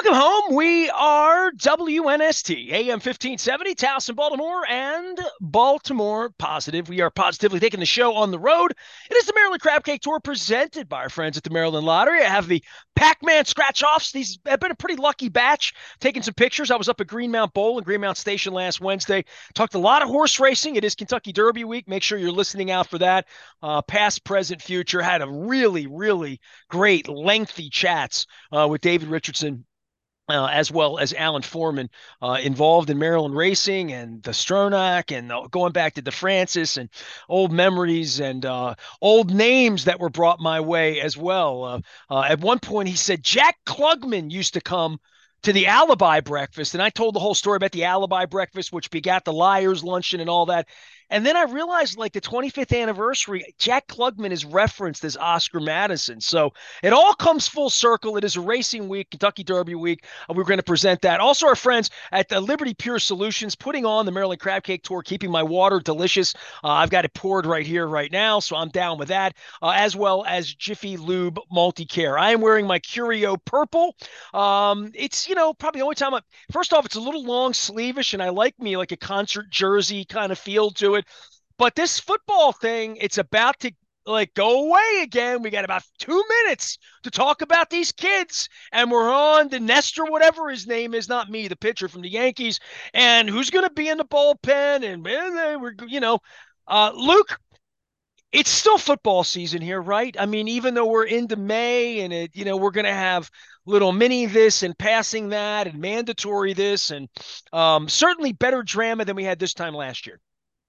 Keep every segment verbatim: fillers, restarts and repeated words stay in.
Welcome home. We are W N S T, A M fifteen seventy, Towson, Baltimore, and Baltimore Positive. We are positively taking the show on the road. It is the Maryland Crab Cake Tour presented by our friends at the Maryland Lottery. I have the Pac-Man scratch-offs. These have been a pretty lucky batch. Taking some pictures. I was up at Greenmount Bowl and Greenmount Station last Wednesday. Talked a lot of horse racing. It is Kentucky Derby week. Make sure you're listening out for that. Uh, past, present, future. Had a really, really great, lengthy chats uh, with David Richardson uh, as well as Alan Foreman, uh, involved in Maryland racing and the Stronach and uh, going back to DeFrancis and old memories and uh, old names that were brought my way as well. Uh, uh, at one point, he said Jack Klugman used to come to the Alibi breakfast, and I told the whole story about the Alibi breakfast, which begat the Liars luncheon and all that. And then I realized, like the twenty-fifth anniversary, Jack Klugman is referenced as Oscar Madison. So it all comes full circle. It is a racing week, Kentucky Derby week. Uh, we're going to present that. Also, our friends at the Liberty Pure Solutions putting on the Maryland Crab Cake Tour, keeping my water delicious. Uh, I've got it poured right here, right now, so I'm down with that, uh, as well as Jiffy Lube Multi-Care. I am wearing my Curio purple. Um, it's, you know, probably the only time I, first off, it's a little long sleevish, and I like me like a concert jersey kind of feel to it. But this football thing, it's about to like go away again. We got about two minutes to talk about these kids, and we're on the Nestor, whatever his name is, not me, the pitcher from the Yankees, and who's going to be in the bullpen, and man, we're, you know, uh, Luke. It's still football season here, right? I mean, even though we're into May and it, you know, we're going to have little mini this and passing that and mandatory this and um, certainly better drama than we had this time last year.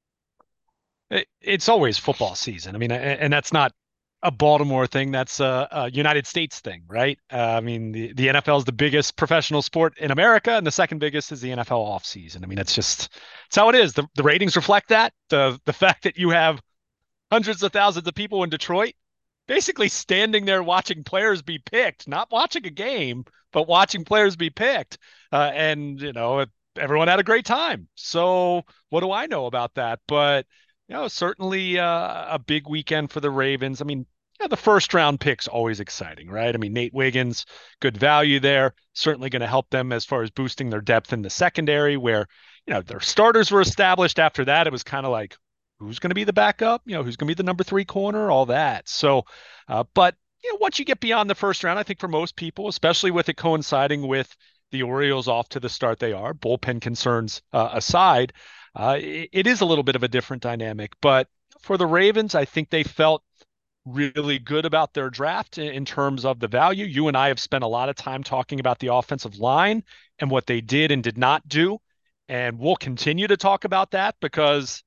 It, it's always football season. I mean, and, and that's not a Baltimore thing. That's a, a United States thing, right? Uh, I mean, the, the N F L is the biggest professional sport in America, and the second biggest is the N F L offseason. I mean, it's just it's how it is. The, the ratings reflect that. The the fact that you have hundreds of thousands of people in Detroit basically standing there watching players be picked, not watching a game, but watching players be picked. Uh, and, you know, everyone had a great time. So what do I know about that? But, you know, certainly uh, a big weekend for the Ravens. I mean, yeah, the first round pick's always exciting, right? I mean, Nate Wiggins, good value there, certainly going to help them as far as boosting their depth in the secondary where, you know, their starters were established. After that, it was kind of like, who's going to be the backup? You know, who's going to be the number three corner? All that. So, uh, but you know, once you get beyond the first round, I think for most people, especially with it coinciding with the Orioles off to the start they are, bullpen concerns uh, aside, uh, it, it is a little bit of a different dynamic. But for the Ravens, I think they felt really good about their draft in, in terms of the value. You and I have spent a lot of time talking about the offensive line and what they did and did not do. And we'll continue to talk about that because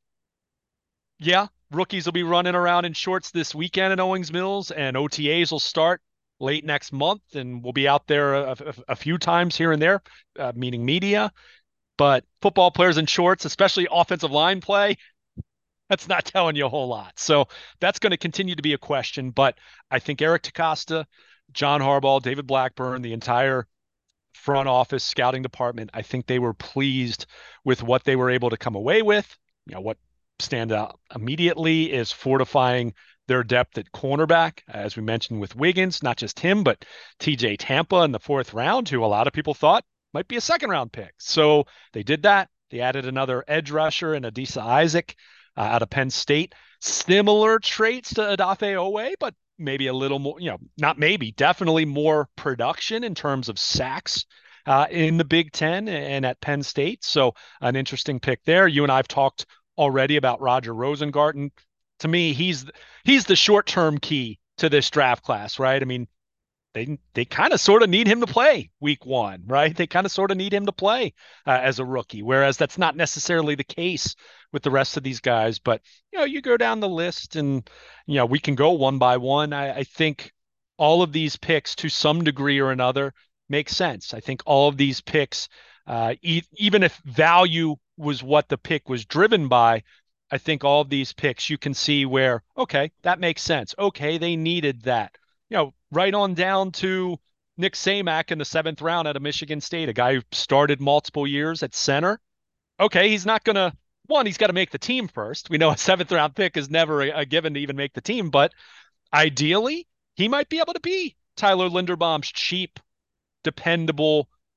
yeah, rookies will be running around in shorts this weekend at Owings Mills, and O T As will start late next month, and we'll be out there a, a, a few times here and there, uh, meeting media. But football players in shorts, especially offensive line play, that's not telling you a whole lot. So that's going to continue to be a question. But I think Eric DeCosta, John Harbaugh, David Blackburn, the entire front office scouting department, I think they were pleased with what they were able to come away with. You know, what stand out immediately is fortifying their depth at cornerback, as we mentioned with Wiggins, not just him, but T J Tampa in the fourth round, who a lot of people thought might be a second round pick. So they did that. They added another edge rusher and Adisa Isaac uh, out of Penn State. Similar traits to Adafe Owe, but maybe a little more, you know, not maybe, definitely more production in terms of sacks uh, in the Big Ten and at Penn State. So an interesting pick there. You and I have talked already about Roger Rosengarten. To me, he's he's the short-term key to this draft class, right? I mean, they they kind of sort of need him to play week one, right? They kind of sort of need him to play uh, as a rookie, whereas that's not necessarily the case with the rest of these guys. But you know, you go down the list, and you know, we can go one by one. I, I think all of these picks, to some degree or another, make sense. I think all of these picks, uh, e- even if value was what the pick was driven by, I think all of these picks you can see where, okay, that makes sense. Okay, they needed that. You know, right on down to Nick Samac in the seventh round out of Michigan State, a guy who started multiple years at center. Okay, he's not going to, one, he's got to make the team first. We know a seventh round pick is never a, a given to even make the team, but ideally, he might be able to be Tyler Linderbaum's cheap, dependable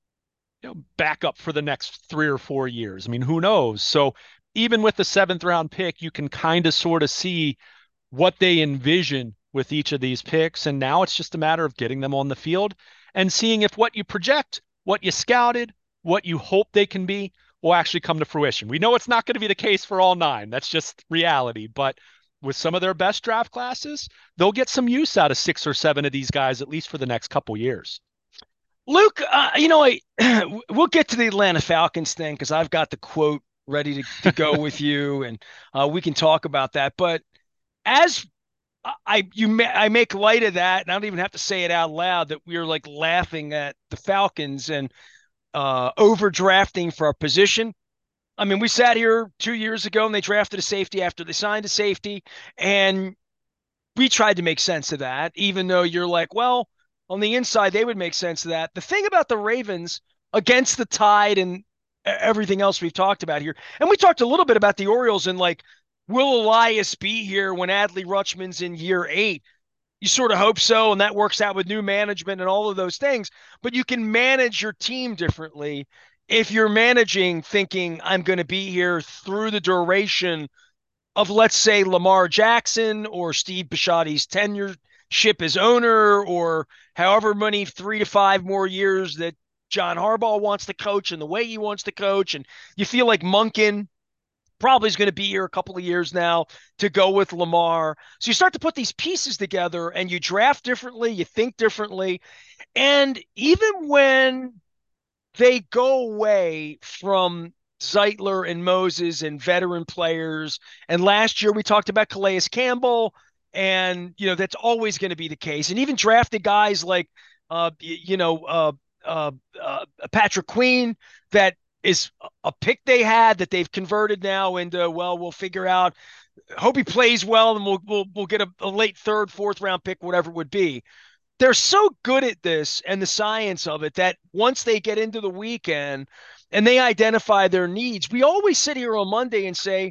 you know, backup for the next three or four years. I mean, who knows? So even with the seventh round pick, you can kind of sort of see what they envision with each of these picks. And now it's just a matter of getting them on the field and seeing if what you project, what you scouted, what you hope they can be will actually come to fruition. We know it's not going to be the case for all nine. That's just reality. But with some of their best draft classes, they'll get some use out of six or seven of these guys, at least for the next couple years. Luke, uh, you know, I, we'll get to the Atlanta Falcons thing because I've got the quote ready to, to go with you, and uh, we can talk about that. But as I you ma- I make light of that, and I don't even have to say it out loud that we are like laughing at the Falcons and uh, overdrafting for our position. I mean, we sat here two years ago and they drafted a safety after they signed a safety, and we tried to make sense of that, even though you're like, well, on the inside, they would make sense of that. The thing about the Ravens against the tide and e-, everything else we've talked about here, and we talked a little bit about the Orioles and like, will Elias be here when Adley Rutschman's in year eight? You sort of hope so, and that works out with new management and all of those things. But you can manage your team differently if you're managing thinking, I'm going to be here through the duration of, let's say, Lamar Jackson or Steve Bisciotti's tenureship as owner, or however many three to five more years that John Harbaugh wants to coach and the way he wants to coach. And you feel like Monken probably is going to be here a couple of years now to go with Lamar. So you start to put these pieces together and you draft differently, you think differently. And even when they go away from Zeitler and Moses and veteran players, and last year we talked about Calais Campbell, and, you know, that's always going to be the case. And even drafted guys like, uh, you know, uh, uh, uh, Patrick Queen, that is a pick they had that they've converted now into, well, we'll figure out, hope he plays well, and we'll we'll, we'll get a, a late third, fourth round pick, whatever it would be. They're so good at this and the science of it that once they get into the weekend and they identify their needs, we always sit here on Monday and say,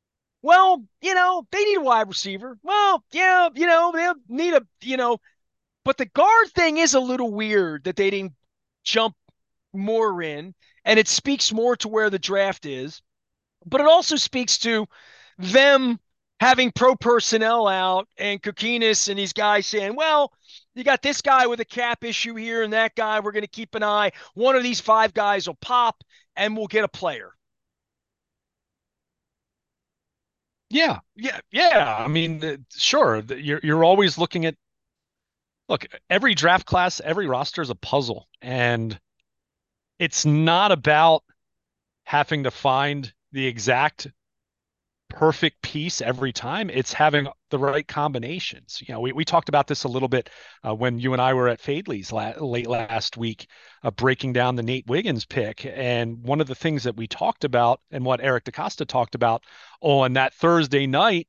well, you know, they need a wide receiver. Well, yeah, you know, they need a, you know, but the guard thing is a little weird that they didn't jump more in, and it speaks more to where the draft is, but it also speaks to them having pro personnel out and Kokinis and these guys saying, well, you got this guy with a cap issue here and that guy, we're going to keep an eye. One of these five guys will pop and we'll get a player. Yeah, yeah, yeah. I mean, sure, you're you're always looking at, look, every draft class, every roster is a puzzle, and it's not about having to find the exact perfect piece every time. It's having the right combinations. You know, we, we talked about this a little bit uh, when you and I were at Fadley's la- late last week, uh, breaking down the Nate Wiggins pick. And one of the things that we talked about and what Eric DeCosta talked about on that Thursday night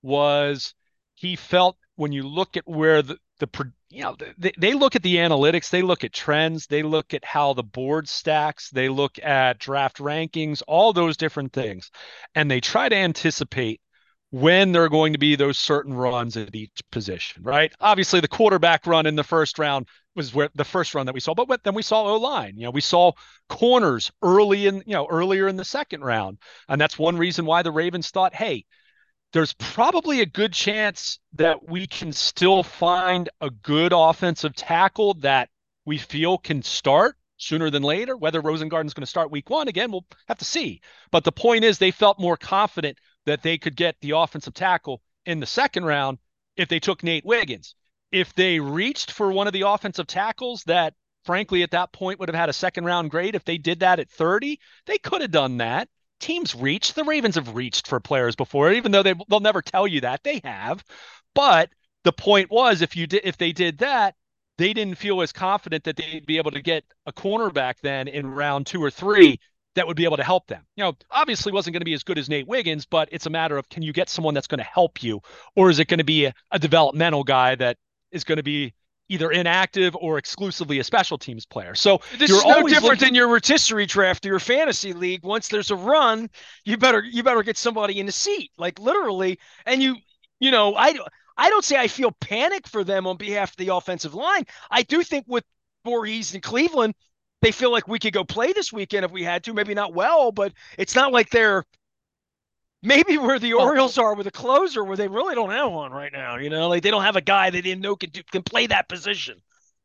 was he felt when you look at where the, the you know, they, they look at the analytics, they look at trends, they look at how the board stacks, they look at draft rankings, all those different things. And they try to anticipate when there are going to be those certain runs at each position, right? Obviously, the quarterback run in the first round was where the first run that we saw, but then we saw O-line. You know, we saw corners early in, you know, earlier in the second round. And that's one reason why the Ravens thought, hey, there's probably a good chance that we can still find a good offensive tackle that we feel can start sooner than later. Whether Rosengarten's going to start week one, again, we'll have to see. But the point is, they felt more confident that they could get the offensive tackle in the second round if they took Nate Wiggins. If they reached for one of the offensive tackles that, frankly, at that point would have had a second round grade, if they did that at thirty, they could have done that. Teams reach. The Ravens have reached for players before, even though they they'll never tell you that. They have. But the point was, if you did, if they did that, they didn't feel as confident that they'd be able to get a cornerback then in round two or three that would be able to help them. You know, obviously wasn't going to be as good as Nate Wiggins, but it's a matter of, can you get someone that's going to help you, or is it going to be a, a developmental guy that is going to be either inactive or exclusively a special teams player? So this you're is no always different looking- than your rotisserie draft or your fantasy league. Once there's a run, you better you better get somebody in the seat, like literally. And you you know, I I don't say I feel panic for them on behalf of the offensive line. I do think with Voorhees in Cleveland, they feel like we could go play this weekend if we had to. Maybe not well, but it's not like they're maybe where the Well, Orioles are with a closer, where they really don't have one right now. You know, like they don't have a guy they didn't know can do, can play that position.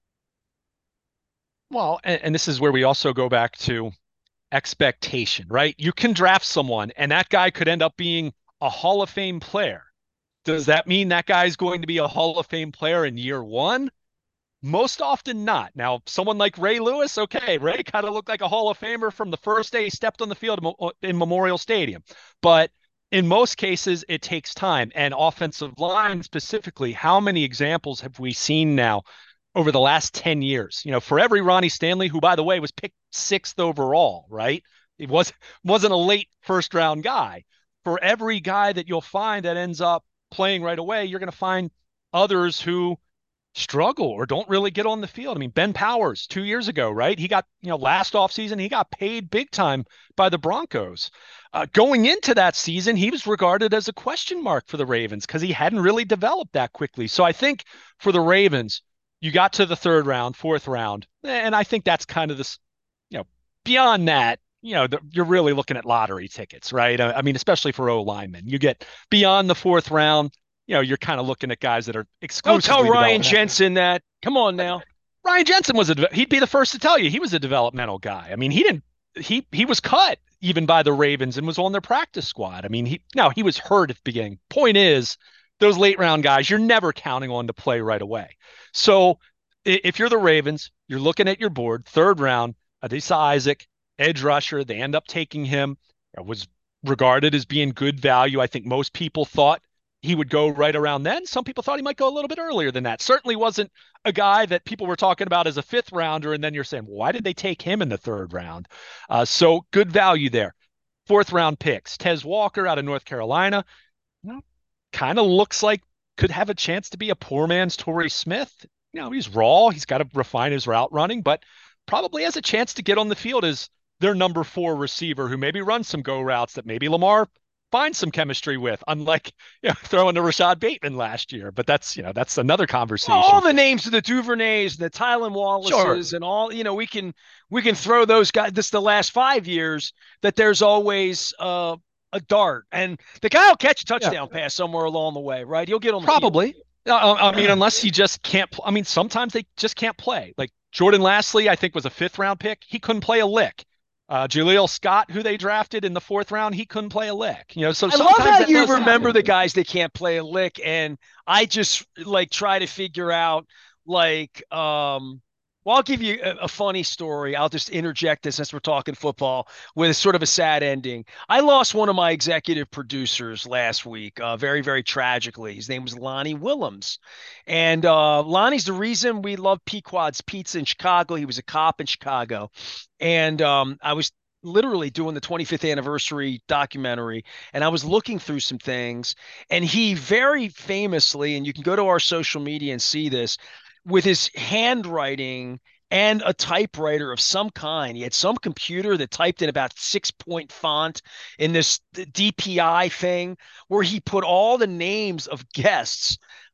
well, and, and this is where we also go back to expectation, right? You can draft someone and that guy could end up being a Hall of Fame player. Does that mean that guy's going to be a Hall of Fame player in year one? Most often not. Now, someone like Ray Lewis, okay, Ray kind of looked like a Hall of Famer from the first day he stepped on the field in Memorial Stadium. But in most cases, it takes time. And offensive line specifically, how many examples have we seen now over the last ten years? You know, for every Ronnie Stanley, who, by the way, was picked sixth overall, right? He was, wasn't a late first round guy. For every guy that you'll find that ends up playing right away, you're going to find others who struggle or don't really get on the field. I mean, Ben Powers two years ago, right? He got, you know, last offseason, he got paid big time by the Broncos. Uh, going into that season, he was regarded as a question mark for the Ravens because he hadn't really developed that quickly. So I think for the Ravens, you got to the third round, fourth round, and I think that's kind of this, you know, beyond that, you know, the, you're really looking at lottery tickets, right? I, I mean, especially for O linemen, you get beyond the fourth round, you know, you're kind of looking at guys that are Don't tell exclusively Ryan developmental. Jensen that. Come on now. Ryan Jensen was a, he'd be the first to tell you he was a developmental guy. I mean, he didn't, he, he was cut even by the Ravens and was on their practice squad. I mean, he, now he was hurt at the beginning. Point is, those late round guys, you're never counting on to play right away. So if you're the Ravens, you're looking at your board, third round, Adisa Isaac, edge rusher, they end up taking him. It was regarded as being good value. I think most people thought he would go right around then. Some people thought he might go a little bit earlier than that. Certainly wasn't a guy that people were talking about as a fifth rounder. And then you're saying, well, why did they take him in the third round? Uh, so good value there. Fourth round picks. Tez Walker out of North Carolina, you know, kind of looks like could have a chance to be a poor man's Torrey Smith. You know, he's raw. He's got to refine his route running, but probably has a chance to get on the field as their number four receiver who maybe runs some go routes that maybe Lamar find some chemistry with, unlike, you know, throwing to Rashad Bateman last year. But that's, you know, that's another conversation. All the names of the Duvernays, the Tylan Wallaces, Sure. and all, you know, we can we can throw those guys. This the last five years that there's always uh, a dart, and the guy will catch a Yeah, touchdown pass somewhere along the way, right? He'll get on the field. probably. Uh, I mean, unless he just can't. Pl- I mean, sometimes they just can't play. Like Jordan Lastly, I think was a fifth round pick. He couldn't play a lick. Uh, Jaleel Scott, who they drafted in the fourth round, he couldn't play a lick. You know, so I love sometimes how that you does remember happen. the guys that can't play a lick, and I just like try to figure out like um well, I'll give you a, a funny story. I'll just interject this since we're talking football with sort of a sad ending. I lost one of my executive producers last week, uh, very, very tragically. His name was Lonnie Willems. And uh, Lonnie's the reason we love Pequod's Pizza in Chicago. He was a cop in Chicago. And um, I was literally doing the twenty-fifth anniversary documentary, and I was looking through some things, and he very famously, and you can go to our social media and see this, with his handwriting and a typewriter of some kind. He had some computer that typed in about six point font in this D P I thing where he put all the names of guests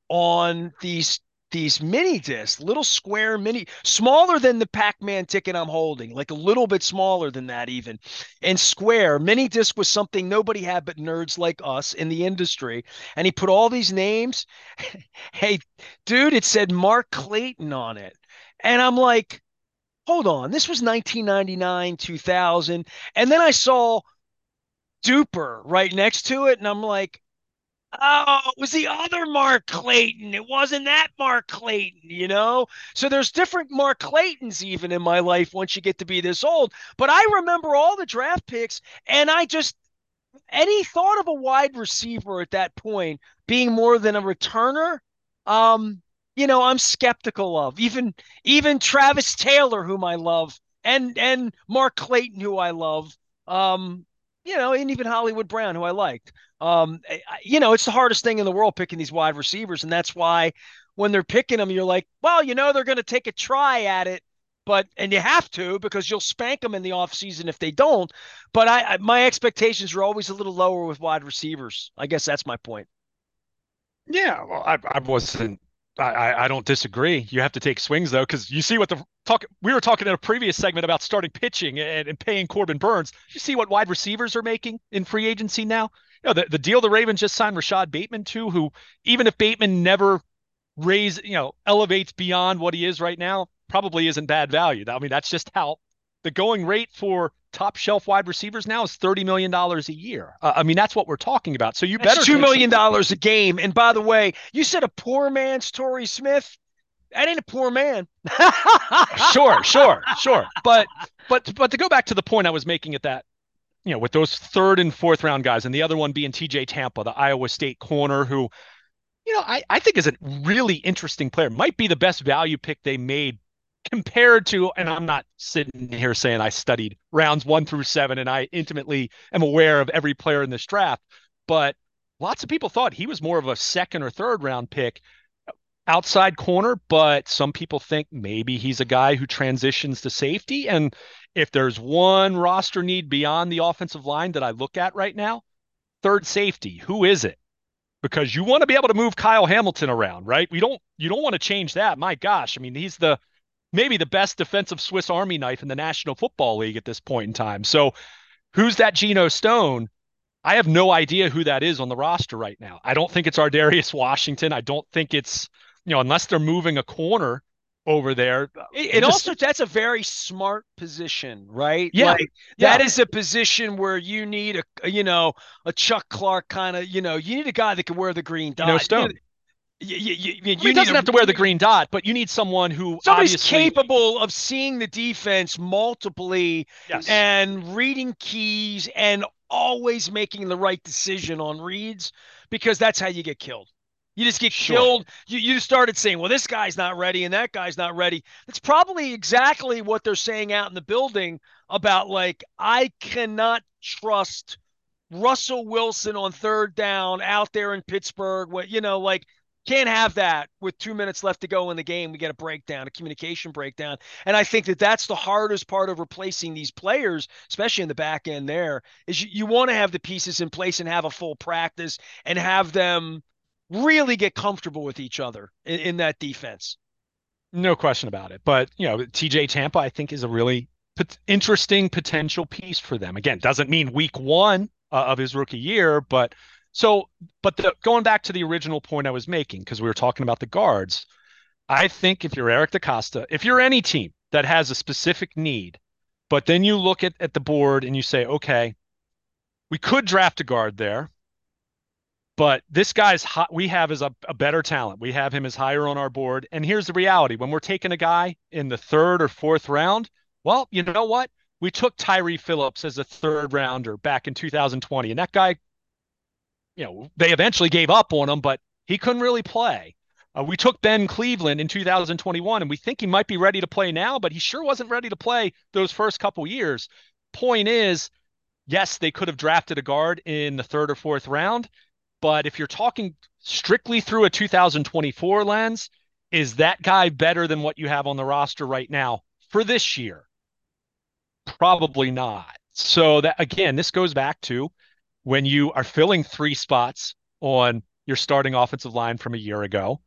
on these these mini discs, little square mini, smaller than the Pac-Man ticket I'm holding, like a little bit smaller than that even. And square mini disc was something nobody had but nerds like us in the industry. And he put all these names. Hey, dude, it said Mark Clayton on it. And I'm like, hold on, this was nineteen ninety-nine, two thousand. And then I saw Duper right next to it. And I'm like, oh, it was the other Mark Clayton. It wasn't that Mark Clayton, you know? So there's different Mark Claytons even in my life once you get to be this old. But I remember all the draft picks, and I just, any thought of a wide receiver at that point being more than a returner, um, you know, I'm skeptical of. Even even Travis Taylor, whom I love, and and Mark Clayton, who I love, um, you know, and even Hollywood Brown, who I liked. Um, I- you know, it's the hardest thing in the world picking these wide receivers, and that's why when they're picking them, you're like, well, you know, they're going to take a try at it, but and you have to because you'll spank them in the offseason if they don't. But I, I my expectations are always a little lower with wide receivers. I guess that's my point. Yeah, well, I, I wasn't. I, I don't disagree. You have to take swings though, because you see what the talk, we were talking in a previous segment about starting pitching and, and paying Corbin Burns. You see what wide receivers are making in free agency now? You know, the, the deal the Ravens just signed Rashad Bateman to, who even if Bateman never raise, you know, elevates beyond what he is right now, probably isn't bad value. I mean, that's just how the going rate for top shelf wide receivers now is thirty million dollars a year. Uh, I mean, that's what we're talking about. So you That's better two take million some. dollars a game. And by the way, you said a poor man's Torrey Smith. That ain't a poor man. Sure, sure, sure. But but but to go back to the point I was making at that, you know, with those third and fourth round guys, and the other one being T J Tampa, the Iowa State corner, who, you know, I, I think is a really interesting player, might be the best value pick they made compared to, and I'm not sitting here saying I studied rounds one through seven and I intimately am aware of every player in this draft, but lots of people thought he was more of a second or third round pick, outside corner, but some people think maybe he's a guy who transitions to safety. And if there's one roster need beyond the offensive line that I look at right now, third safety, who is it? Because you want to be able to move Kyle Hamilton around, right? We don't, you don't want to change that. My gosh. I mean, he's the, maybe the best defensive Swiss Army knife in the National Football League at this point in time. So who's that Geno Stone? I have no idea who that is on the roster right now. I don't think it's Ardarius Washington. I don't think it's, you know, unless they're moving a corner over there. It, it just, also, that's a very smart position, right? Yeah. Like, yeah. that is a position where you need a, you know, a Chuck Clark kind of, you know, you need a guy that can wear the green dot. You know, Stone. You, you, you, you, I mean, he doesn't a, have to wear the green dot, but you need someone who somebody's obviously, capable of seeing the defense multiply yes. and reading keys and always making the right decision on reads, because that's how you get killed. You just get sure. killed. You, you started saying, well, this guy's not ready and that guy's not ready. That's probably exactly what they're saying out in the building about, like, I cannot trust Russell Wilson on third down out there in Pittsburgh. What, you know, like, can't have that with two minutes left to go in the game. We get a breakdown, a communication breakdown. And I think that that's the hardest part of replacing these players, especially in the back end there, is you, you want to have the pieces in place and have a full practice and have them really get comfortable with each other in, in that defense. No question about it. But, you know, T J Tampa, I think, is a really pot- interesting potential piece for them. Again, doesn't mean week one uh, of his rookie year, but so, but the, going back to the original point I was making, because we were talking about the guards, I think if you're Eric DeCosta, if you're any team that has a specific need, but then you look at, at the board and you say, okay, we could draft a guard there, but this guy's hot, we have is a, a better talent. We have him as higher on our board. And here's the reality. When we're taking a guy in the third or fourth round, well, you know what? We took Tyree Phillips as a third rounder back in two thousand twenty. And that guy, you know, they eventually gave up on him, but he couldn't really play. Uh, we took Ben Cleveland in two thousand twenty-one, and we think he might be ready to play now, but he sure wasn't ready to play those first couple years. Point is, yes, they could have drafted a guard in the third or fourth round, but if you're talking strictly through a two thousand twenty-four lens, is that guy better than what you have on the roster right now for this year? Probably not. So that, again, this goes back to when you are filling three spots on your starting offensive line from a year ago.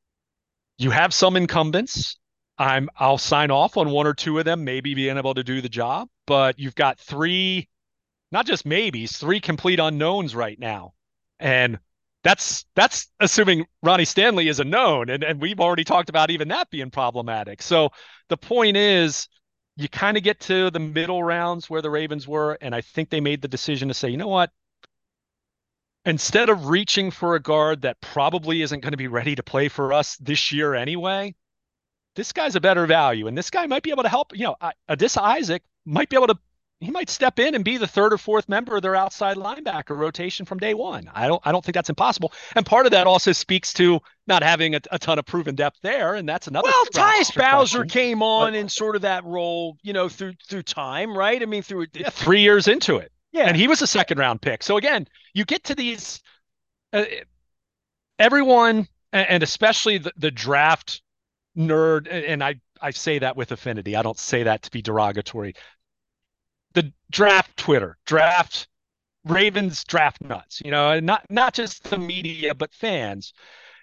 You have some incumbents. I'm I'll sign off on one or two of them, maybe being able to do the job, but you've got three, not just maybes, three complete unknowns right now. And that's that's assuming Ronnie Stanley is a known, and, and we've already talked about even that being problematic. So the point is, you kind of get to the middle rounds where the Ravens were, and I think they made the decision to say, you know what? Instead of reaching for a guard that probably isn't going to be ready to play for us this year anyway, this guy's a better value. And this guy might be able to help, you know, Adisa Isaac might be able to, he might step in and be the third or fourth member of their outside linebacker rotation from day one. I don't, I don't think that's impossible. And part of that also speaks to not having a, a ton of proven depth there. And that's another. Well, Tyus Bowser question. came on but, in sort of that role, you know, through, through time, right? I mean, through yeah, three years into it. Yeah. And he was a second round pick. So again, you get to these, uh, everyone, and especially the, the draft nerd, and I, I say that with affinity. I don't say that to be derogatory. The draft Twitter, draft Ravens draft nuts, you know, not, not just the media, but fans.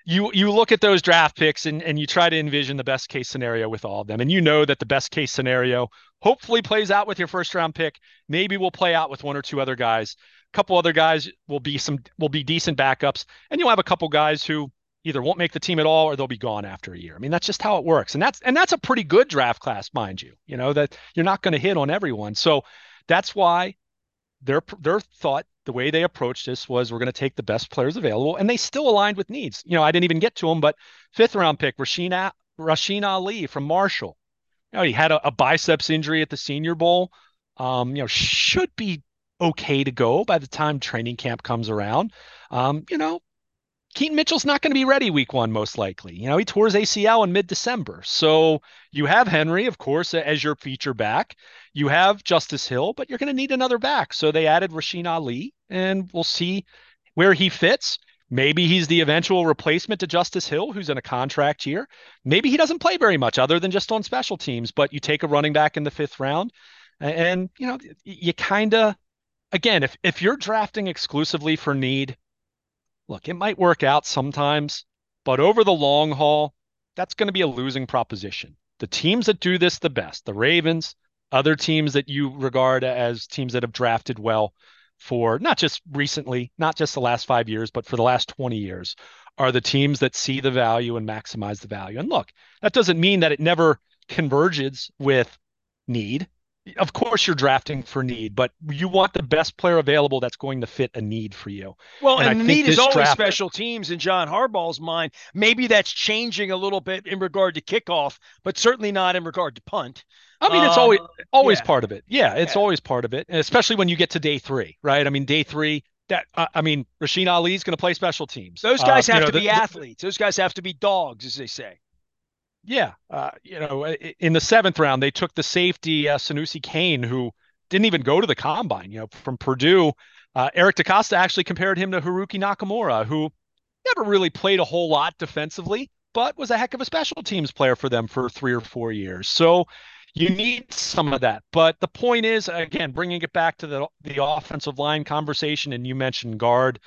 you you look at those draft picks and, and you try to envision the best case scenario with all of them. And you know that the best case scenario hopefully plays out with your first round pick. Maybe will play out with one or two other guys. A couple other guys will be some will be decent backups. And you'll have a couple guys who either won't make the team at all or they'll be gone after a year. I mean, that's just how it works. And that's and that's a pretty good draft class, mind you. You know, that you're not going to hit on everyone. So that's why their their thought, the way they approached this was we're going to take the best players available, and they still aligned with needs. You know, I didn't even get to them, but fifth round pick, Rasheen, Rasheen Ali from Marshall. You know, he had a, a biceps injury at the Senior Bowl. Um, you know, should be okay to go by the time training camp comes around. Um, you know, Keaton Mitchell's not going to be ready week one, most likely. You know, he tore his A C L in mid-December. So you have Henry, of course, as your feature back. You have Justice Hill, but you're going to need another back. So they added Rasheen Ali, and we'll see where he fits. Maybe he's the eventual replacement to Justice Hill, who's in a contract year. Maybe he doesn't play very much other than just on special teams, but you take a running back in the fifth round. And, you know, you kind of, again, if, if you're drafting exclusively for need, look, it might work out sometimes, but over the long haul, that's going to be a losing proposition. The teams that do this the best, the Ravens, other teams that you regard as teams that have drafted well for not just recently, not just the last five years, but for the last twenty years, are the teams that see the value and maximize the value. And look, that doesn't mean that it never converges with need. Of course you're drafting for need, but you want the best player available that's going to fit a need for you. Well, and, and the need is always draft... special teams in John Harbaugh's mind. Maybe that's changing a little bit in regard to kickoff, but certainly not in regard to punt. I mean, it's um, always always yeah. part of it. Yeah, it's yeah. always part of it, and especially when you get to day three, right? I mean, day three, that uh, I mean, Rasheen Ali is going to play special teams. Those guys uh, have you know, to the, be athletes. Those guys have to be dogs, as they say. Yeah, uh, you know, in the seventh round, they took the safety uh, Sanusi Kane, who didn't even go to the combine. You know, from Purdue, uh, Eric DaCosta actually compared him to Haruki Nakamura, who never really played a whole lot defensively, but was a heck of a special teams player for them for three or four years. So you need some of that. But the point is, again, bringing it back to the the offensive line conversation, and you mentioned guard.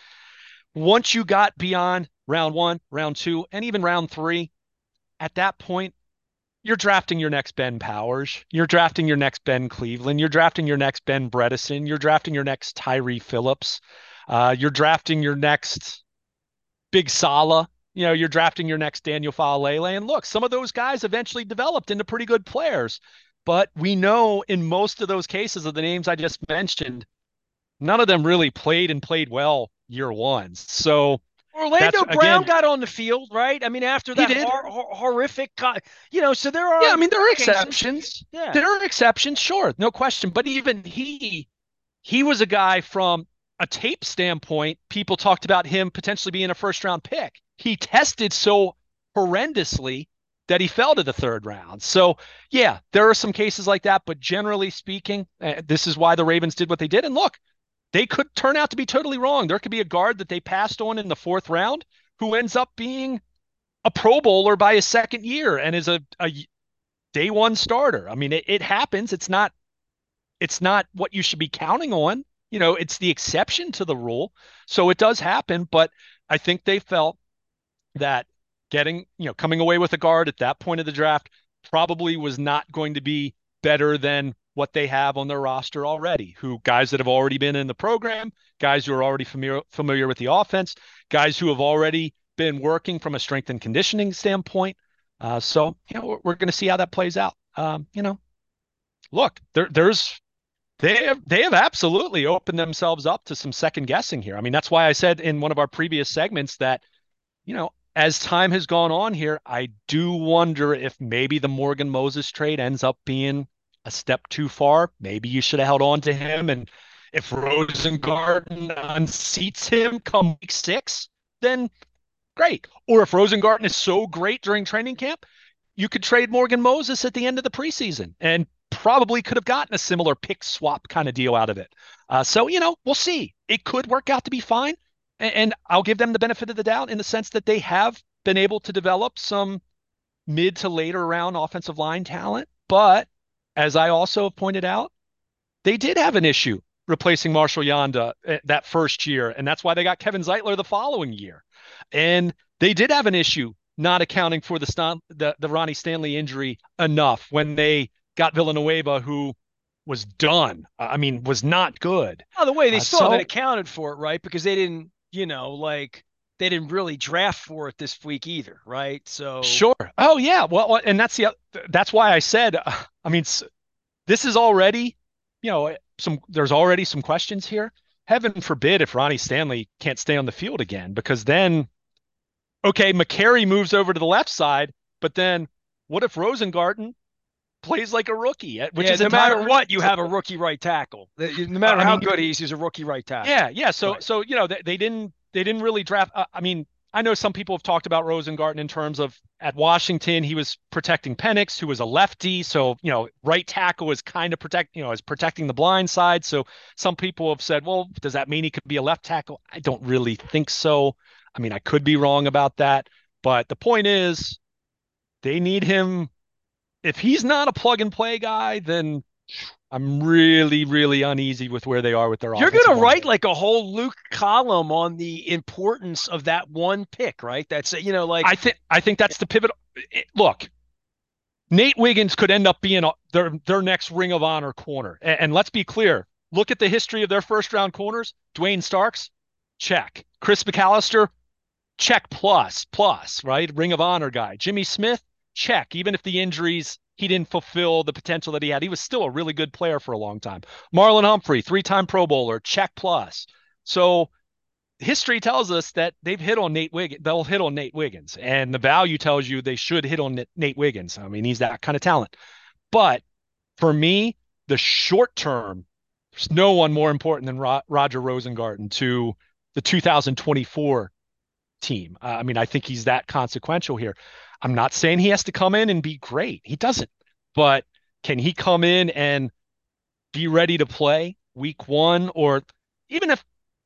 Once you got beyond round one, round two, and even round three, at that point, you're drafting your next Ben Powers. You're drafting your next Ben Cleveland. You're drafting your next Ben Bredesen. You're drafting your next Tyree Phillips. Uh, you're drafting your next Big Sala. You know, you're drafting your next Daniel Faalele. And look, some of those guys eventually developed into pretty good players. But we know in most of those cases of the names I just mentioned, none of them really played and played well year one. So Orlando Brown again, got on the field, right? I mean, after that hor- hor- horrific, you know, so there are. Yeah, I mean, there are cases. exceptions. Yeah. There are exceptions, sure, no question. But even he, he was a guy from a tape standpoint. People talked about him potentially being a first round pick. He tested so horrendously that he fell to the third round. So, yeah, there are some cases like that. But generally speaking, uh, this is why the Ravens did what they did. And look, they could turn out to be totally wrong. There could be a guard that they passed on in the fourth round who ends up being a Pro Bowler by his second year and is a, a day one starter. I mean, it, it happens. It's not, it's not what you should be counting on. You know, it's the exception to the rule. So it does happen. But I think they felt that getting, you know, coming away with a guard at that point of the draft probably was not going to be better than what they have on their roster already, who guys that have already been in the program, guys who are already familiar, familiar with the offense, guys who have already been working from a strength and conditioning standpoint. Uh, so, you know, we're, we're going to see how that plays out. Um, you know, look, there, there's, they have, they have absolutely opened themselves up to some second guessing here. I mean, that's why I said in one of our previous segments that, you know, as time has gone on here, I do wonder if maybe the Morgan Moses trade ends up being a step too far. Maybe you should have held on to him. And if Rosengarten unseats him come week six, then great. Or if Rosengarten is so great during training camp, you could trade Morgan Moses at the end of the preseason and probably could have gotten a similar pick swap kind of deal out of it. Uh, so, you know, we'll see. It could work out to be fine. And, and I'll give them the benefit of the doubt in the sense that they have been able to develop some mid to later round offensive line talent. But as I also pointed out, they did have an issue replacing Marshall Yanda that first year, and that's why they got Kevin Zeitler the following year. And they did have an issue not accounting for the Stan, the, the Ronnie Stanley injury enough when they got Villanueva, who was done. I mean, was not good. By the way, they Uh, still haven't so accounted for it, right? Because they didn't, you know, like they didn't really draft for it this week either, right? So sure. Oh yeah. Well, and that's the that's why I said. I mean, this is already, you know, some. There's already some questions here. Heaven forbid if Ronnie Stanley can't stay on the field again, because then, okay, McCary moves over to the left side, but then what if Rosengarten plays like a rookie, which yeah, is no matter entirely. what, you have a rookie right tackle. No matter I how mean, good he is, he's a rookie right tackle. yeah, yeah. So, Right. so you know, they, they didn't they didn't really draft. Uh, I mean, I know some people have talked about Rosengarten in terms of at Washington he was protecting Penix, who was a lefty. So you know, right tackle is kind of protect you know is protecting the blind side. So some people have said, well, does that mean he could be a left tackle? I don't really think so. I mean, I could be wrong about that, but the point is they need him. If he's not a plug and play guy, then I'm really, really uneasy with where they are with their You're offensive gonna line. write like a whole Luke column on the importance of that one pick, right? That's you know, like I think I think that's the pivot. Look, Nate Wiggins could end up being a, their their next Ring of Honor corner. And, and let's be clear. Look at the history of their first round corners. Dwayne Starks, check. Chris McAllister, check plus plus, right? Ring of Honor guy. Jimmy Smith, check. Even if the injuries, he didn't fulfill the potential that he had. He was still a really good player for a long time. Marlon Humphrey, three-time Pro Bowler, check plus. So history tells us that they've hit on Nate Wiggins. They'll hit on Nate Wiggins, and the value tells you they should hit on Nate Wiggins. I mean, he's that kind of talent. But for me, the short term, there's no one more important than Ro- Roger Rosengarten to the two thousand twenty-four team. Uh, I mean, I think he's that consequential here. I'm not saying he has to come in and be great. He doesn't. But can he come in and be ready to play week one, or even if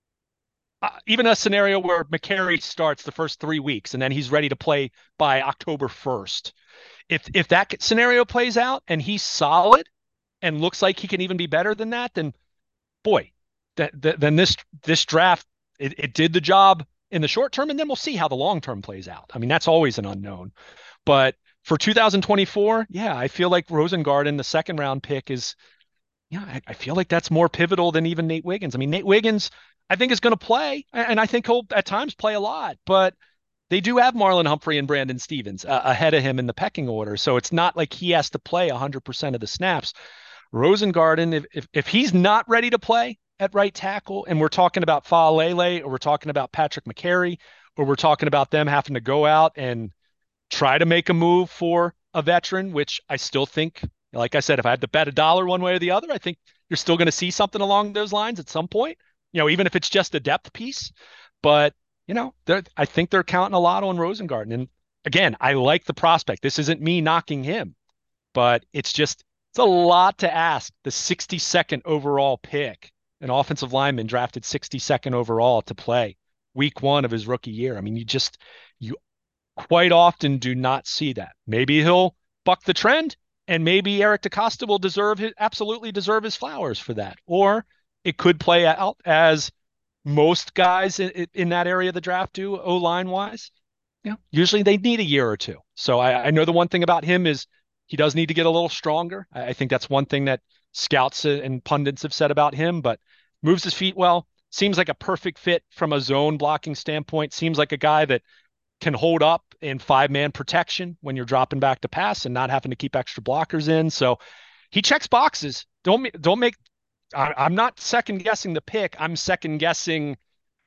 uh, even a scenario where McCary starts the first three weeks and then he's ready to play by October first. If if that scenario plays out and he's solid and looks like he can even be better than that, then boy, that, that then this this draft it, it did the job in the short term, and then we'll see how the long term plays out. I mean, that's always an unknown. But for two thousand twenty-four, yeah, I feel like Rosengarten, the second round pick, is yeah, I, I feel like that's more pivotal than even Nate Wiggins. I mean, Nate Wiggins, I think is going to play, and I think he'll at times play a lot, but they do have Marlon Humphrey and Brandon Stevens uh, ahead of him in the pecking order. So it's not like he has to play one hundred percent of the snaps. Rosengarten, if, if, if he's not ready to play at right tackle, and we're talking about Faalele, or we're talking about Patrick McCary, or we're talking about them having to go out and try to make a move for a veteran, which I still think, like I said, if I had to bet a dollar one way or the other, I think you're still going to see something along those lines at some point, you know, even if it's just a depth piece. But, you know, I think they're counting a lot on Rosengarten. And again, I like the prospect. This isn't me knocking him, but it's just, it's a lot to ask. The sixty-second overall pick, an offensive lineman drafted sixty-second overall to play week one of his rookie year. I mean, you just, you quite often do not see that. Maybe he'll buck the trend, and maybe Eric DeCosta will deserve his, absolutely deserve his flowers for that. Or it could play out as most guys in, in that area of the draft do, O-line wise. You know, usually they need a year or two. So I, I know the one thing about him is he does need to get a little stronger. I, I think that's one thing that scouts and pundits have said about him, but moves his feet well. Seems like a perfect fit from a zone blocking standpoint. Seems like a guy that can hold up in five-man protection when you're dropping back to pass and not having to keep extra blockers in. So he checks boxes. Don't don't make. I, I'm not second guessing the pick. I'm second guessing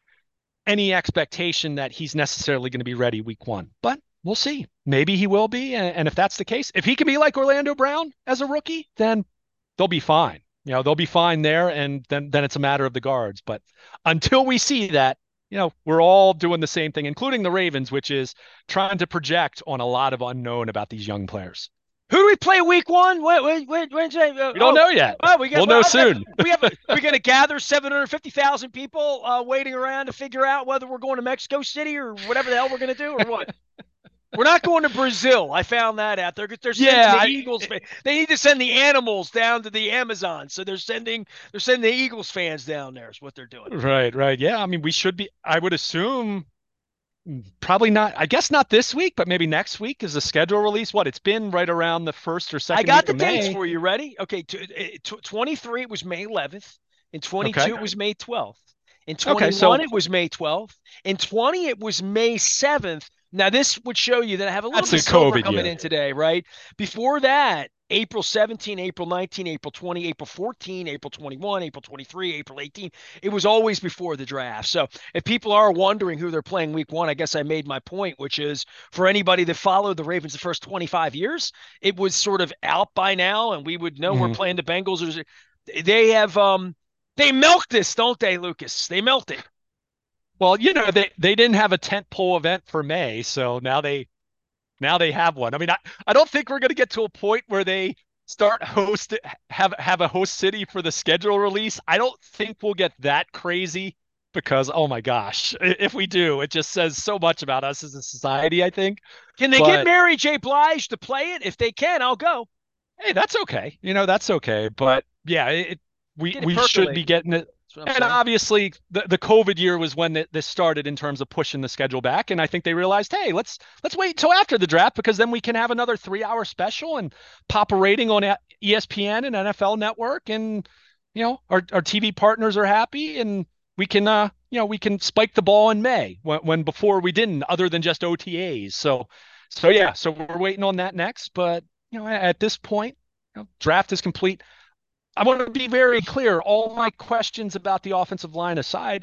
any expectation that he's necessarily going to be ready week one. But we'll see. Maybe he will be, and, and if that's the case, if he can be like Orlando Brown as a rookie, then they'll be fine. You know, they'll be fine there, and then then it's a matter of the guards. But until we see that, you know, we're all doing the same thing, including the Ravens, which is trying to project on a lot of unknown about these young players. Who do we play week one? Wait, wait, wait, wait, uh, We don't oh, know yet. oh, we got, We'll well, know okay. soon. We have. We're going to gather seven hundred fifty thousand people uh, waiting around to figure out whether we're going to Mexico City or whatever the hell we're going to do, or what. We're not going to Brazil. I found that out. They're they're sending Yeah, the I, Eagles. They need to send the animals down to the Amazon, so they're sending they're sending the Eagles fans down there. Is what they're doing. right, right. Yeah, I mean, we should be. I would assume Probably not. I guess not this week, but maybe next week is the schedule release. What, it's been right around the first or I second got week the of dates May. for you. Ready? Okay, t- eh, t- twenty-three it was May eleventh. In Okay. twenty-two it was May twelfth. In Okay. twenty-one So it was May twelfth. In twenty it was May seventh. Now this would show you that I have a little that's bit the of silver COVID coming year. in today, right? Before that, April seventeenth, April nineteenth, April twentieth, April fourteenth, April twenty-first, April twenty-third, April eighteenth. It was always before the draft. So if people are wondering who they're playing week one, I guess I made my point, which is for anybody that followed the Ravens the first twenty-five years, it was sort of out by now, and we would know we're Mhm. playing the Bengals. They have um they milk this, don't they, Lucas? They milked it. Well, you know, they they didn't have a tent pole event for May, so now they now they have one. I mean, I, I don't think we're going to get to a point where they start host have have a host city for the schedule release. I don't think we'll get that crazy because oh my gosh, if we do, it just says so much about us as a society, I think. Can they get But Mary J. Blige to play it? If they can, I'll go. hey, that's okay. You know, that's okay. But yeah, it, we Get it we should be percolating. getting it. That's what I'm And saying. obviously, the, the COVID year was when th- this started in terms of pushing the schedule back. And I think they realized, hey, let's let's wait until after the draft because then we can have another three hour special and pop a rating on E S P N and N F L Network, and you know our our T V partners are happy, and we can uh you know we can spike the ball in May when, when before we didn't, other than just O T As. So so yeah, so we're waiting on that next. But you know at this point, you know, draft is complete. I want to be very clear. All my questions about the offensive line aside,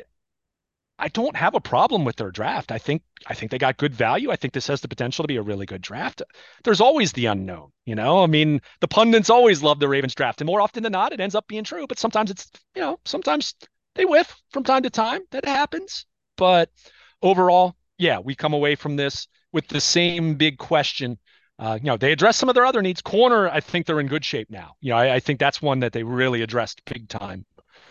I don't have a problem with their draft. I think I think they got good value. I think this has the potential to be a really good draft. There's always the unknown, you know. I mean, the pundits always love the Ravens draft, and more often than not, it ends up being true. But sometimes it's, you know, sometimes they whiff from time to time. That happens. But overall, yeah, we come away from this with the same big question. Uh, you know, they address some of their other needs. Corner, I think they're in good shape now. You know, I, I think that's one that they really addressed big time.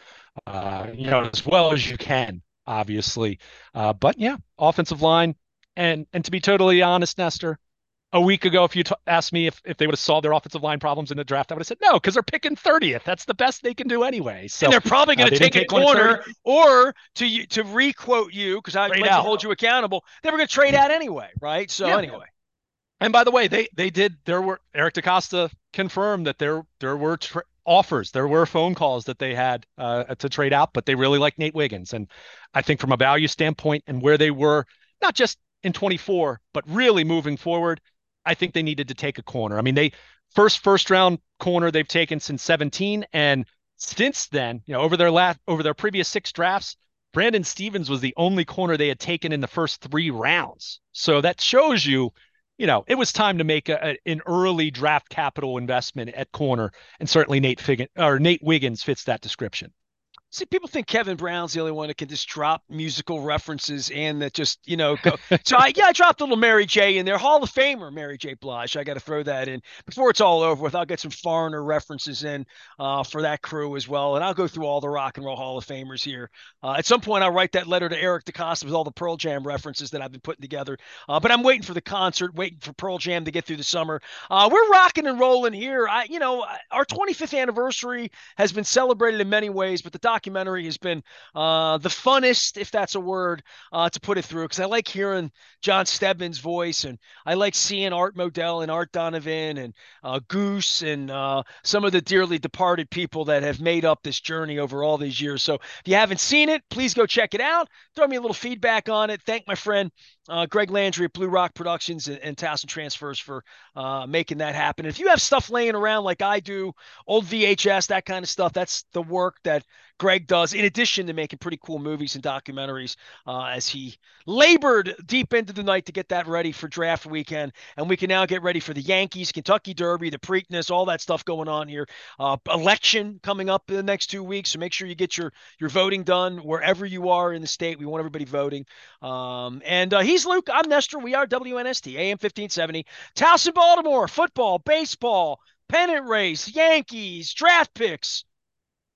Uh, you know, as well as you can, obviously. Uh, but yeah, offensive line. And and to be totally honest, Nestor, a week ago, if you t- asked me if, if they would have solved their offensive line problems in the draft, I would have said no, because they're picking thirtieth. That's the best they can do anyway. And So they're probably uh, going to they didn't take a take one at thirty. corner, or to to requote you, because I Trade like to out. hold you accountable. They were going to trade out anyway, right? So Yeah. anyway, And by the way, they they did. There were Eric DaCosta confirmed that there there were tra- offers, there were phone calls that they had uh, to trade out, but they really like Nate Wiggins, and I think from a value standpoint and where they were, not just in twenty-four, but really moving forward, I think they needed to take a corner. I mean, they first first round corner they've taken since seventeen, and since then, you know, over their last over their previous six drafts, Brandon Stevens was the only corner they had taken in the first three rounds. So that shows you you know, it was time to make a, a, an early draft capital investment at corner, and certainly Nate Figgin or Nate Wiggins fits that description. see, people think Kevin Brown's the only one that can just drop musical references and that just, you know, go. So I, yeah, I dropped a little Mary J in there. Hall of Famer Mary J. Blige. I got to throw that in before it's all over with. I'll get some foreigner references in uh, for that crew as well. And I'll go through all the Rock and Roll Hall of Famers here. Uh, at some point, I'll write that letter to Eric DaCosta with all the Pearl Jam references that I've been putting together. Uh, but I'm waiting for the concert, waiting for Pearl Jam to get through the summer. Uh, we're rocking and rolling here. I, you know, our twenty-fifth anniversary has been celebrated in many ways, but the documentary has been uh, the funnest, if that's a word, uh, to put it through. Because I like hearing John Stedman's voice, and I like seeing Art Modell and Art Donovan and uh, Goose and uh, some of the dearly departed people that have made up this journey over all these years. So if you haven't seen it, please go check it out. Throw me a little feedback on it. Thank my friend uh, Greg Landry at Blue Rock Productions and, and Towson Transfers for uh, making that happen. If you have stuff laying around like I do, old V H S, that kind of stuff, that's the work that Greg does, in addition to making pretty cool movies and documentaries uh, as he labored deep into the night to get that ready for draft weekend. And we can now get ready for the Yankees, Kentucky Derby, the Preakness, all that stuff going on here. Uh, election coming up in the next two weeks. So make sure you get your, your voting done wherever you are in the state. We want everybody voting. Um, and uh, he's Luke. I'm Nestor. We are W N S T, A M fifteen seventy. Towson, Baltimore, football, baseball, pennant race, Yankees, draft picks.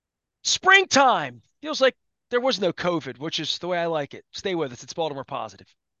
Springtime feels like there was no COVID, which is the way I like it. Stay with us. It's Baltimore Positive.